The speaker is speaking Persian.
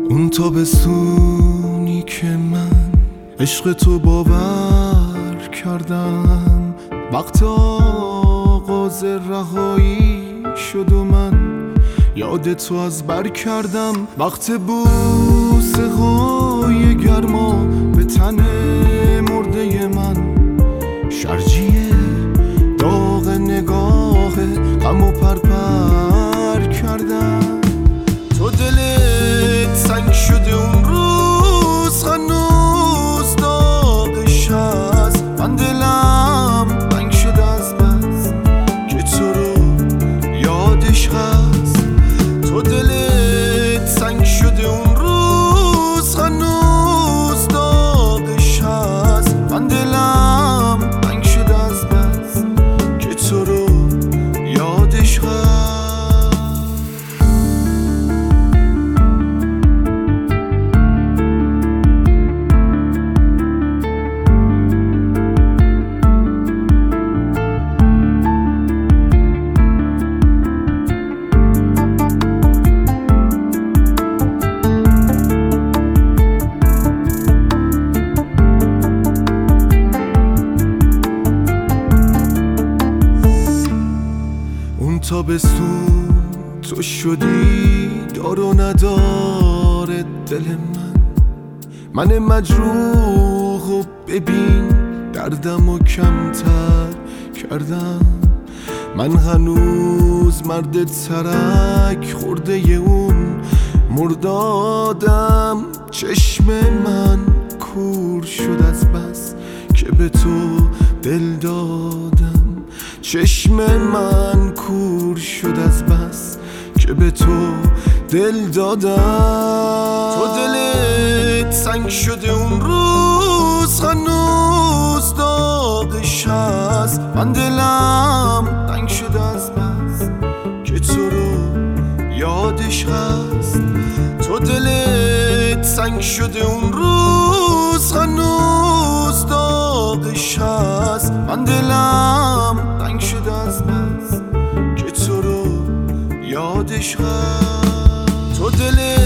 اون تابستونی که من عشق تو باور کردم، وقت آغاز رهایی شد و من یاد تو از بر کردم. وقت بوسه های گرما به تن مرده من، شرجیه داغ نگاه غم و پرپر کردم. تو دلت سنگ شده اون روز، هنوز داغش هست. من دلم تنگ شده از بس که تو رو یادش هست. تو دلت سنگ شده اون روز، هنوز داغش هست. من دلم تنگ شده از بس که تو رو یادش هست. تابستون تو شدی دار و نداره دل من مجروح و ببین دردم و کمتر کردم. من هنوز مرد ترک خورده اون مردادم. چشم من کور شد از بس که به تو دل دادم. چشم من کور شد از بس که به تو دل دادم. تو دلت سنگ شده اون روز، هنوز داغش هست. من دلم تنگ شده از بس که تو رو یادش هست. تو دلت سنگ شده اون روز، هنوز داغش هست. من دلم تنگ شده از بس که تو رو یادش هست. تو دلت